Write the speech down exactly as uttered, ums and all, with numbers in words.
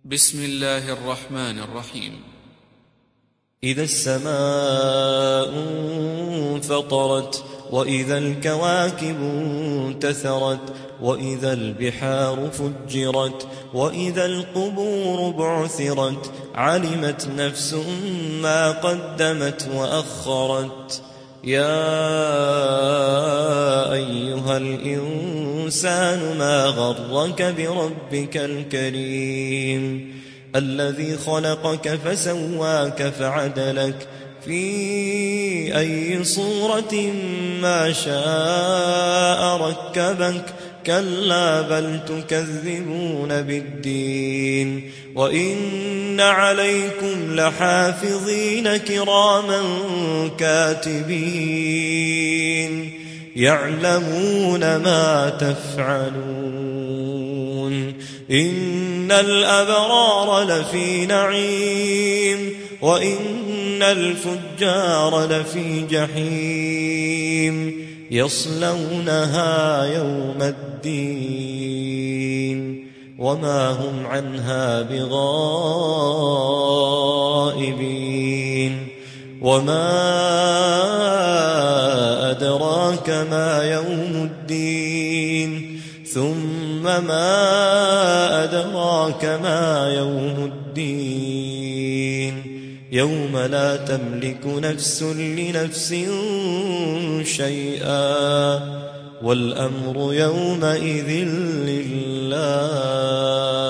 بسم الله الرحمن الرحيم. إذا السماء انفطرت وإذا الكواكب انتثرت وإذا البحار فجرت وإذا القبور بعثرت علمت نفس ما قدمت وأخرت. يا أيها الإنسان ما غرك بربك الكريم الذي خلقك فسواك فعدلك في أي صورة ما شاء ركبك. كلا بل تكذبون بالدين وإن عليكم لحافظين كراما كاتبين يعلمون ما تفعلون. إن الأبرار لفي نعيم وإن الفجار لفي جحيم يصلونها يوم الدين وما هم عنها بغائبين. وما أدراك ما يوم الدين ثم ما أدراك ما يوم الدين يوم لا تملك نفس لنفس شيئا والأمر يومئذ لله.